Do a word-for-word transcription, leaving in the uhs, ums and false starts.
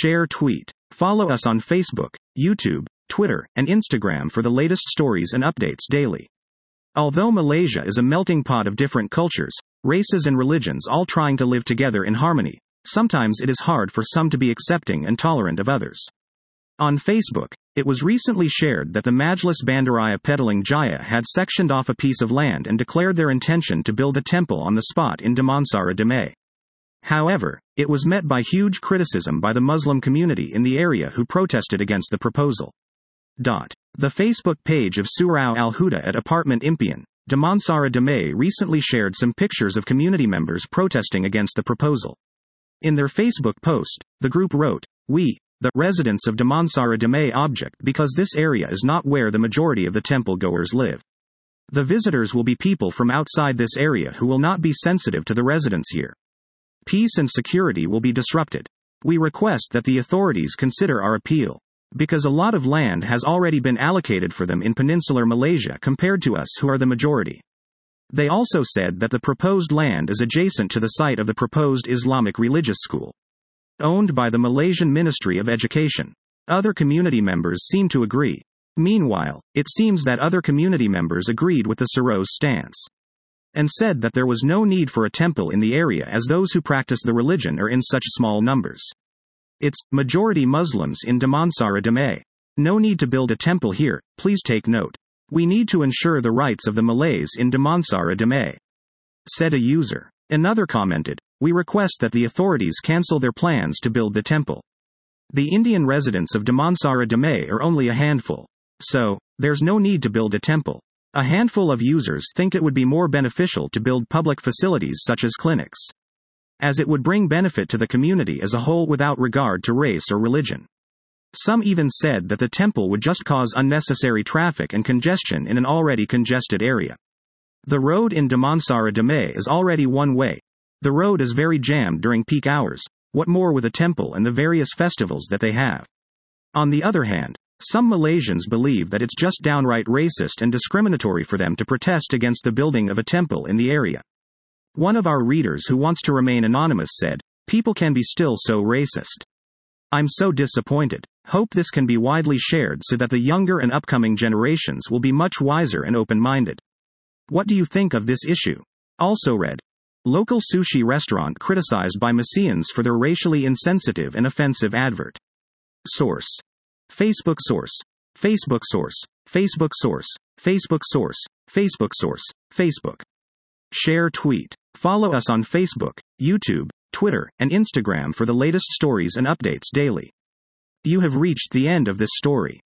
Share tweet. Follow us on Facebook, YouTube, Twitter, and Instagram for the latest stories and updates daily. Although Malaysia is a melting pot of different cultures, races and religions all trying to live together in harmony, sometimes it is hard for some to be accepting and tolerant of others. On Facebook, it was recently shared that the Majlis Bandaraya Petaling Jaya had sectioned off a piece of land and declared their intention to build a temple on the spot in Damansara Damai. However, it was met by huge criticism by the Muslim community in the area who protested against the proposal. Dot. The Facebook page of Surau Al Huda at Apartment Impian, Damansara Damai recently shared some pictures of community members protesting against the proposal. In their Facebook post, the group wrote, "We, the residents of Damansara Damai object because this area is not where the majority of the temple goers live. The visitors will be people from outside this area who will not be sensitive to the residents here. Peace and security will be disrupted. We request that the authorities consider our appeal, because a lot of land has already been allocated for them in peninsular Malaysia compared to us who are the majority." They also said that the proposed land is adjacent to the site of the proposed Islamic religious school, owned by the Malaysian Ministry of Education. Other community members seem to agree. Meanwhile, it seems that other community members agreed with the Surau's stance, and said that there was no need for a temple in the area as those who practice the religion are in such small numbers. It's majority Muslims in Damansara Damai. No need to build a temple here, please take note. We need to ensure the rights of the Malays in Damansara Damai, said a user. Another commented, "We request that the authorities cancel their plans to build the temple. The Indian residents of Damansara Damai are only a handful, so there's no need to build a temple. A handful of users think it would be more beneficial to build public facilities such as clinics, as it would bring benefit to the community as a whole without regard to race or religion." Some even said that the temple would just cause unnecessary traffic and congestion in an already congested area. The road in Damansara Damai is already one way. The road is very jammed during peak hours, what more with a temple and the various festivals that they have. On the other hand, some Malaysians believe that it's just downright racist and discriminatory for them to protest against the building of a temple in the area. One of our readers who wants to remain anonymous said, "People can be still so racist. I'm so disappointed. Hope this can be widely shared so that the younger and upcoming generations will be much wiser and open-minded. What do you think of this issue?" Also read, local sushi restaurant criticized by Malaysians for their racially insensitive and offensive advert. Source. Facebook source. Facebook source. Facebook source. Facebook source. Facebook source. Facebook. Share tweet. Follow us on Facebook, YouTube, Twitter, and Instagram for the latest stories and updates daily. You have reached the end of this story.